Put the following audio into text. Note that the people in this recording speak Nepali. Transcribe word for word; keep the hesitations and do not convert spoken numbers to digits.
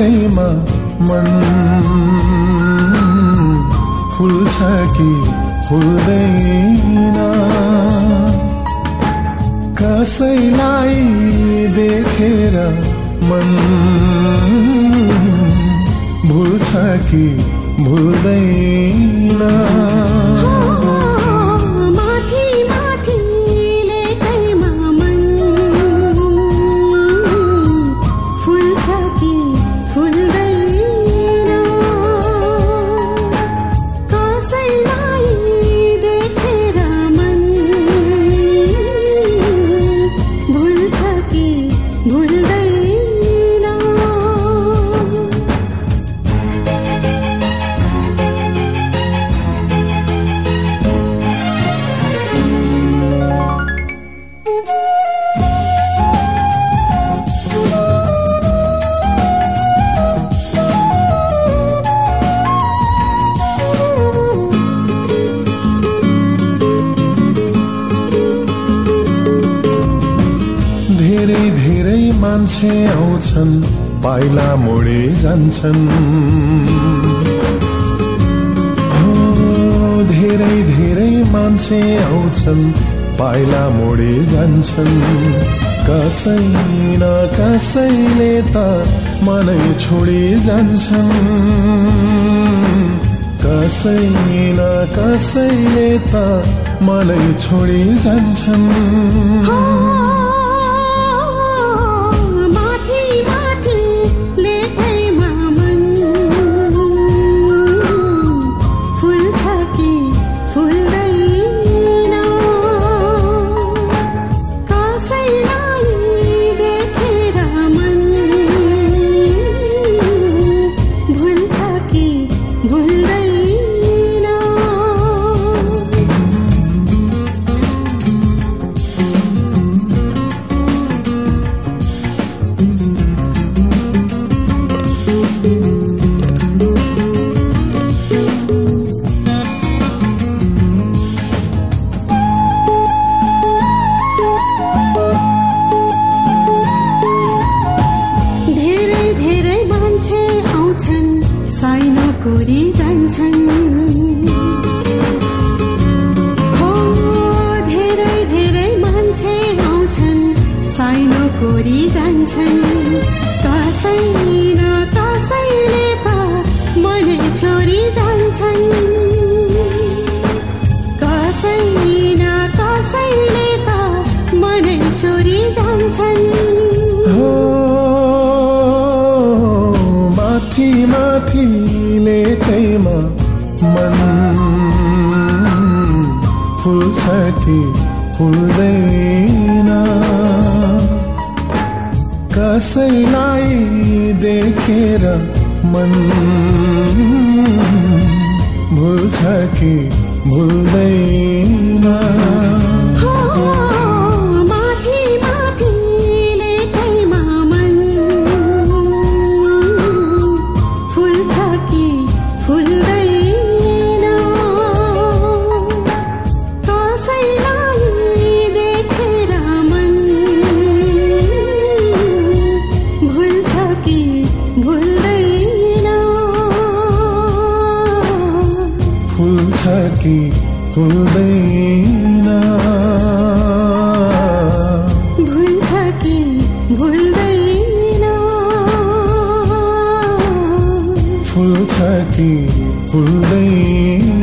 लेकैमा मन फुल्छ कि फुल्दैन कसैलाई देखेर मन भुल्छ कि भुल्दैन मान्छे आउँछन् पाइला मोडे जान्छन् हो धेरै धेरै मान्छे आउँछन् पाइला मोडे जान्छन् कसै न कसैले त मनै छोडी जान्छन् कसै न कसैले त मनै छोडी जान्छन् कसैलाई देखेर मन भुल्छ कि भुल्दैन कि भुल्दैन भुल्छ कि भुल्दैन फुल्छ कि फुल्दैन